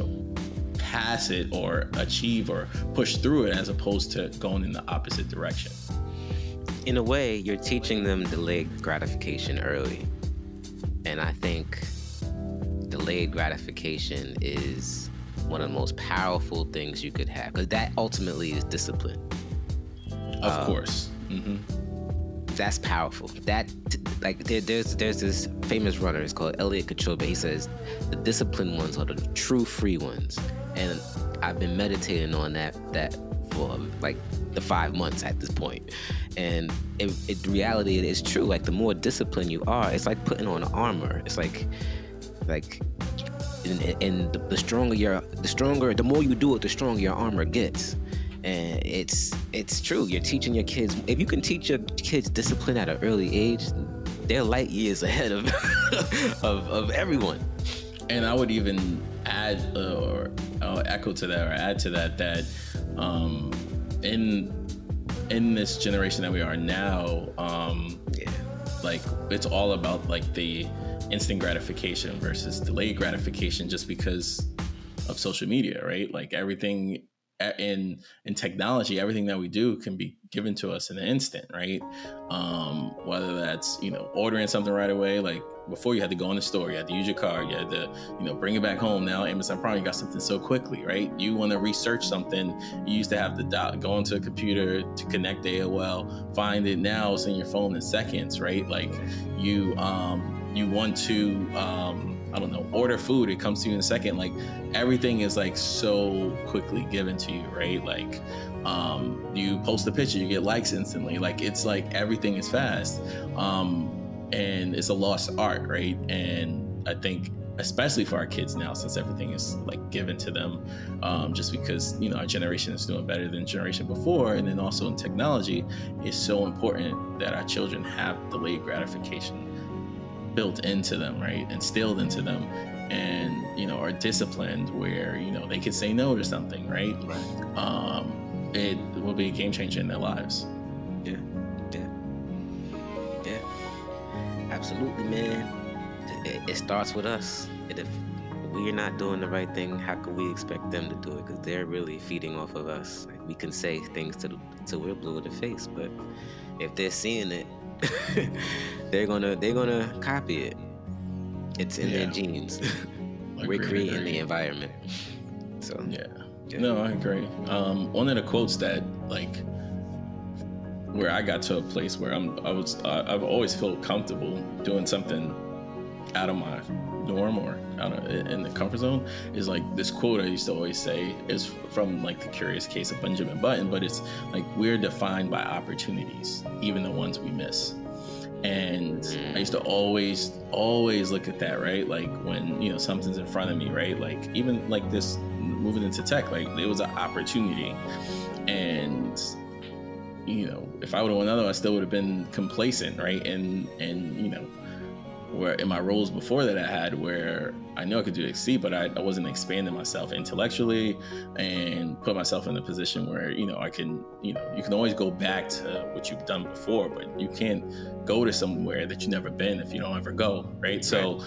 pass it or achieve or push through it, as opposed to going in the opposite direction. In a way, you're teaching them delayed gratification early. And I think delayed gratification is one of the most powerful things you could have, because that ultimately is discipline. Of course. That's powerful. There's this famous runner. It's called Elliot Kipchoge. He says the disciplined ones are the true free ones, and I've been meditating on that for like the 5 months at this point. And in reality, it is true. Like the more disciplined you are, it's like putting on armor. It's like and the stronger, the more you do it, the stronger your armor gets. And it's true. You're teaching your kids. If you can teach your kids discipline at an early age, they're light years ahead of of everyone. And I would even add or echo to that, or add to that in this generation that we are now, like it's all about like the instant gratification versus delayed gratification, just because of social media, right? Like everything in technology, everything that we do can be given to us in an instant, right? Whether that's, ordering something right away, like before you had to go in the store, you had to use your card, you had to, bring it back home. Now Amazon Prime, you got something so quickly, right? You want to research something, you used to have to go into a computer to connect to AOL, find it. Now it's in your phone in seconds, right? Like you want to, order food, it comes to you in a second. Like everything is like so quickly given to you, right? Like you post a picture, you get likes instantly. Like it's like everything is fast, and it's a lost art, right? And I think especially for our kids now, since everything is like given to them, just because our generation is doing better than generation before, and then also in technology, it's so important that our children have delayed gratification built into them, right? Instilled into them, and are disciplined where they can say no to something, right? It will be a game changer in their lives. Yeah, absolutely, man. It starts with us, and if we're not doing the right thing, how can we expect them to do it? Because they're really feeding off of us. Like we can say things till we're blue in the face, but if they're seeing it, they're gonna copy it. It's in their genes. We're creating the environment. So yeah. No, I agree. One of the quotes that like where I got to a place where I've always felt comfortable doing something out of my norm or in the comfort zone is like this quote I used to always say is from like The Curious Case of Benjamin Button, but it's like we're defined by opportunities, even the ones we miss. And I used to always look at that, right? Like when something's in front of me, right? Like even like this moving into tech, like it was an opportunity, and if I would have went other, I still would have been complacent, right? And where in my roles before that I had, where I know I could do XC, but I wasn't expanding myself intellectually and put myself in a position where, I can, you can always go back to what you've done before, but you can't go to somewhere that you've never been if you don't ever go, right? So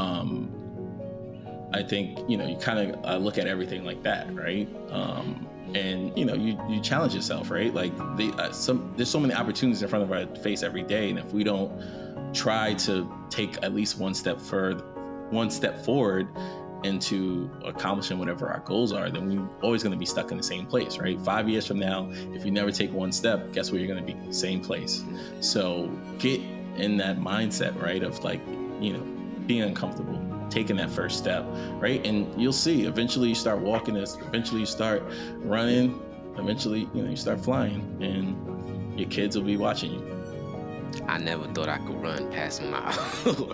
I think, you kind of look at everything like that, right? And you challenge yourself, right? Like there's so many opportunities in front of our face every day, and if we don't try to take at least one step forward into accomplishing whatever our goals are, then we're always going to be stuck in the same place, right? 5 years from now, if you never take one step, guess where you're going to be? Same place. So get in that mindset, right? Of like, being uncomfortable, taking that first step, right? And you'll see, eventually you start walking this, eventually you start running, eventually, you start flying, and your kids will be watching you. I never thought I could run past a mile.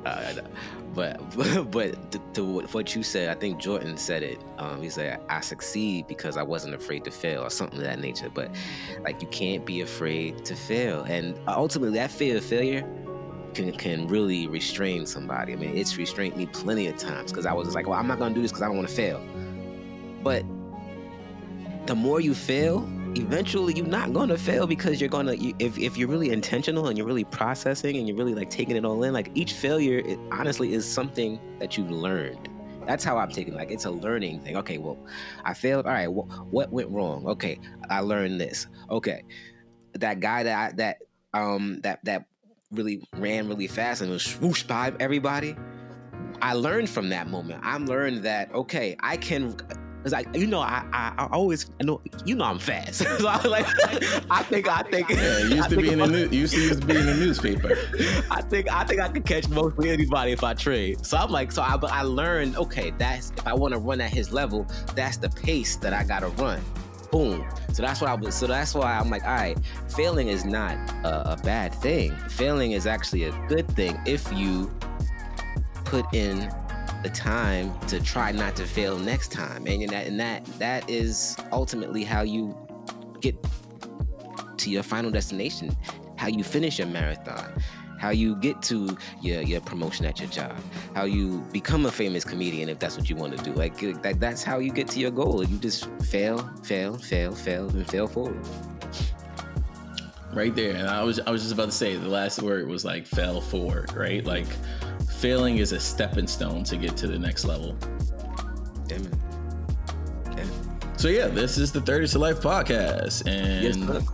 But to what you said, I think Jordan said it. He said, I succeed because I wasn't afraid to fail, or something of that nature. But like, you can't be afraid to fail. And ultimately, that fear of failure can really restrain somebody. I mean, it's restrained me plenty of times, because I was just like, well, I'm not going to do this because I don't want to fail. But the more you fail, eventually you're not going to fail, because you're going to, if you're really intentional and you're really processing and you're really like taking it all in, like each failure, it honestly is something that you've learned. That's how I'm taking it. Like, it's a learning thing. Okay, well, I failed. All right, what went wrong? Okay, I learned this. Okay, that guy that really ran really fast and was swooshed by everybody, I learned from that moment. I learned that, okay, I can Cause I always I'm fast. So I like I think Yeah, you used to be in the newspaper. I think I could catch mostly anybody if I trade. So I'm like, but I learned, okay, that's if I want to run at his level, that's the pace that I gotta run. Boom. So that's why I'm like, all right, failing is not a bad thing. Failing is actually a good thing if you put in the time to try not to fail next time, and that is ultimately how you get to your final destination, how you finish your marathon, how you get to your promotion at your job, how you become a famous comedian if that's what you want to do. Like that's how you get to your goal. You just fail, and fail forward. Right there, and I was just about to say the last word was like fail forward, right? Like failing is a stepping stone to get to the next level. Damn it. Yeah. So yeah, this is the 30 to Life podcast, and Yes,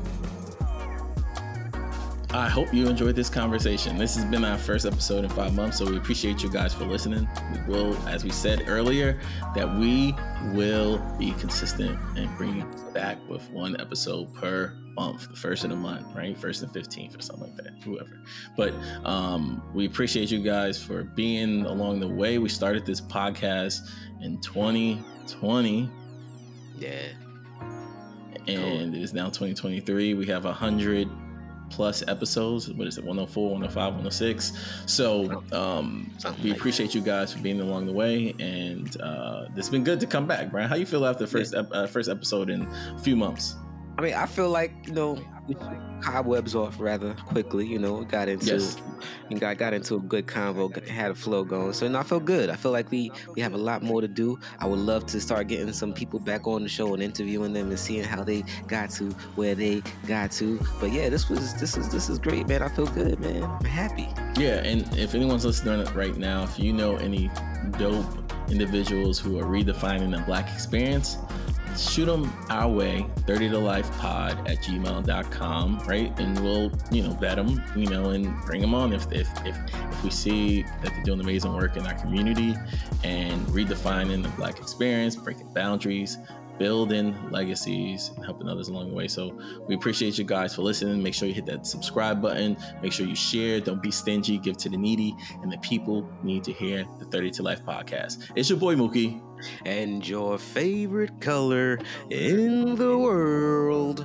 I hope you enjoyed this conversation. This has been our first episode in 5 months, so we appreciate you guys for listening. We will, as we said earlier, that we will be consistent and bring you back with one episode per month, the first of the month, right? 1st and 15th or something like that, whoever. But we appreciate you guys for being along the way. We started this podcast in 2020. Yeah. And it is now 2023. We have 100 plus episodes. What is it? 104, 105, 106. So we appreciate you guys for being along the way, and it's been good to come back. Brian, how you feel after the first episode in a few months? I mean, I feel like, we cobwebs off rather quickly. Got into a good convo, had a flow going. So I feel good. I feel like we have a lot more to do. I would love to start getting some people back on the show and interviewing them and seeing how they got to where they got to. But yeah, this is great, man. I feel good, man. I'm happy. Yeah, and if anyone's listening right now, if you know any dope individuals who are redefining the Black experience, shoot them our way, 30tolifepod@gmail.com, right? And we'll, vet them, and bring them on if we see that they're doing amazing work in our community and redefining the Black experience, breaking boundaries, building legacies, and helping others along the way. So we appreciate you guys for listening. Make sure you hit that subscribe button. Make sure you share. Don't be stingy. Give to the needy. And the people need to hear the 30 to Life podcast. It's your boy, Mookie. And your favorite color in the world,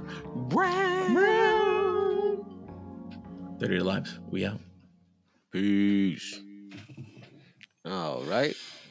brown. 30 to Life. We out. Peace. All right.